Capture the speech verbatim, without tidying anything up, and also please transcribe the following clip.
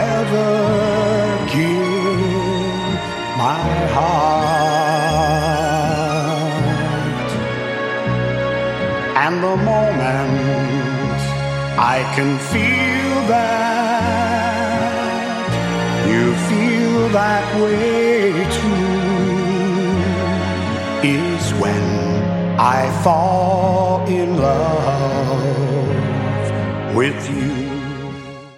never give my heart. And the moment I can feel that you feel that way too is when I fall in love with you.